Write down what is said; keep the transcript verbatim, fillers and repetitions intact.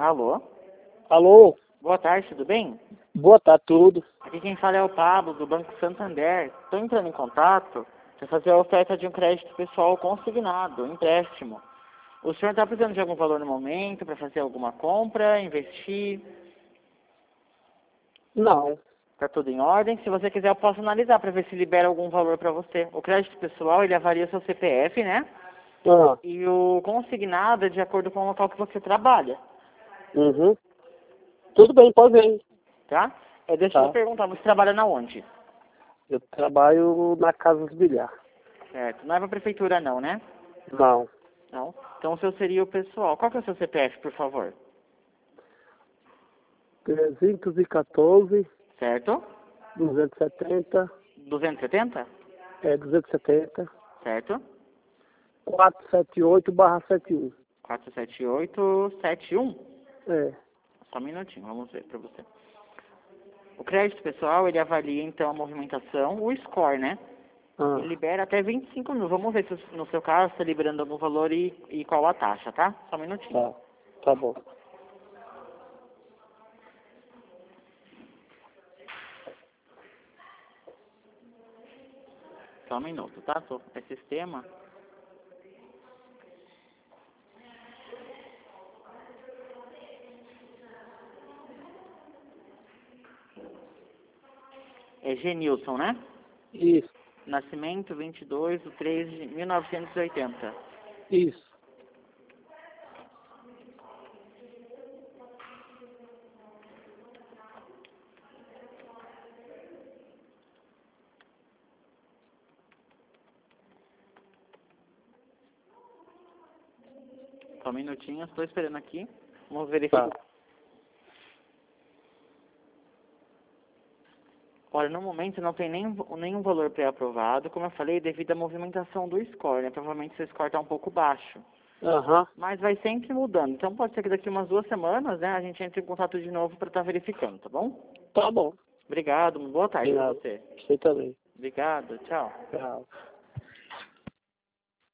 Alô? Alô? Boa tarde, tudo bem? Boa tarde, tudo. Aqui quem fala é o Pablo, do Banco Santander. Estou entrando em contato para fazer a oferta de um crédito pessoal consignado, um empréstimo. O senhor está precisando de algum valor no momento para fazer alguma compra, investir? Não. Está tudo em ordem? Se você quiser, eu posso analisar para ver se libera algum valor para você. O crédito pessoal, ele avalia seu C P F, né? Ah, E o consignado é de acordo com o local que você trabalha, uhum. Tudo bem, pode vir. tá? É, deixa eu Tá. perguntar, você trabalha na onde? Eu trabalho na Casa dos Bilhar. Certo, não é para prefeitura não, né? Não. Não. Então o seu seria o pessoal. Qual que é o seu C P F, por favor? trezentos e quatorze, Certo? duzentos e setenta, duzentos e setenta? é duzentos e setenta, Certo? quatrocentos e setenta e oito barra setenta e um. quatro sete oito sete um. É. Só um minutinho, vamos ver para você. O crédito pessoal, ele avalia então a movimentação, o score, né? Ah, Ele libera até vinte e cinco mil. Vamos ver se no seu caso está liberando algum valor e, e qual a taxa, tá? Só um minutinho. tá. Tá bom. Só um minuto, tá? Tô- É sistema. É Genilson, né? Isso, Nascimento vinte e dois de três de mil novecentos e oitenta. isso. Só um minutinho, estou esperando aqui. Vamos verificar. Tá. Olha, no momento não tem nem, nenhum valor pré-aprovado. Como eu falei, devido à movimentação do score, né? Provavelmente seu score está um pouco baixo. Aham. Mas vai sempre mudando. Então pode ser que daqui umas duas semanas, né, a gente entre em contato de novo para estar verificando, tá bom? Tá bom. Obrigado, uma boa tarde para Obrigado. você. Você também. Obrigado, tchau. Tchau.